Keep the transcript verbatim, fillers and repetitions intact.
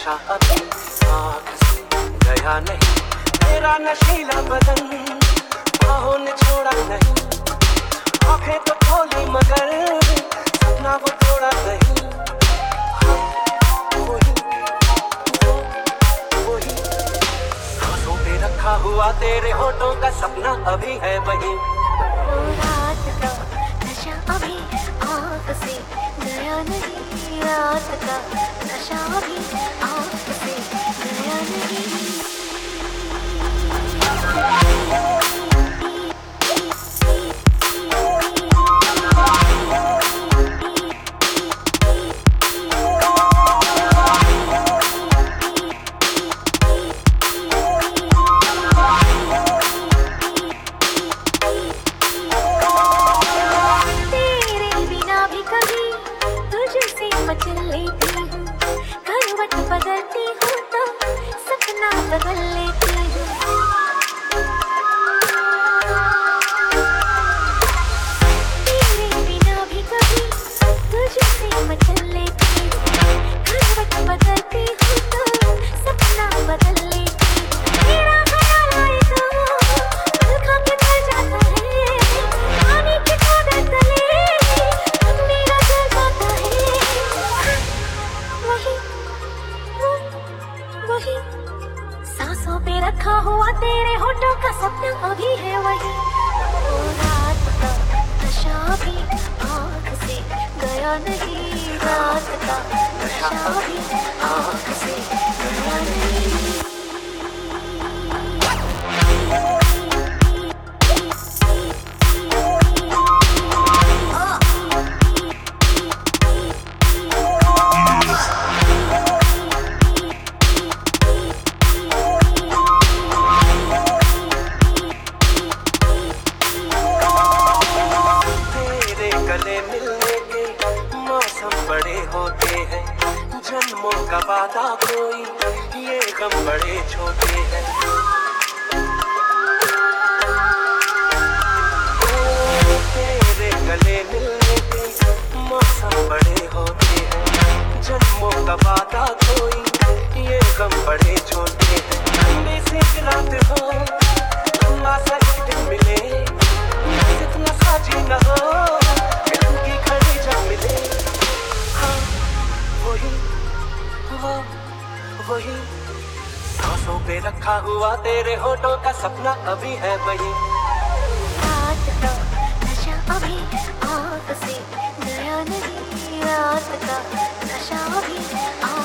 नशा अभी आँख से गया नहीं, तेरा नशीला बदन बाहों ने छोड़ा नहीं, आंखें तो खोली मगर सपना वो तोड़ा नहीं। हाँ, वही वो वही सांसों पे रखा हुआ तेरे होठों का सपना अभी है वही। रात का नशा अभी आँख से गया नहीं, रात का नशा अभी आँख से गया नहीं। मचल लेती हूँ, करवट बदलती हूँ तो सपना बदल लेती हूँ। तेरे बिना भी कभी तुझसे मचल लेती हूँ, करवट बदलती हूँ तो सपना बदल लेती हूँ। तेरा ख्याल आए तो दिल कांपे भर जाता है, पानी की बूंद तले अब मेरा दिल जाता है। वही वो वही सांसों पे रखा हुआ तेरे होठों का सपना अभी है वही। वो रात का नशा भी आँख से गया नहीं, रात का नशा भी आँख से गया नहीं। बड़े होते हैं जन्मों का वादा कोई, ये गम बड़े छोटे हैं। तेरे गले मिलने के मौसम बड़े होते हैं, जन्मों का वादा कोई, ये गम बड़े छोटे हैं। ठंडी सी रात हो, लंबा सा एक दिन मिले, इतना साजी न हो, दिल की घड़ी जब मिले। वही वो वही सांसों पे रखा हुआ तेरे होठों का सपना अभी है वही। रात का नशा अभी आँख से गया नहीं, रात का नशा अभी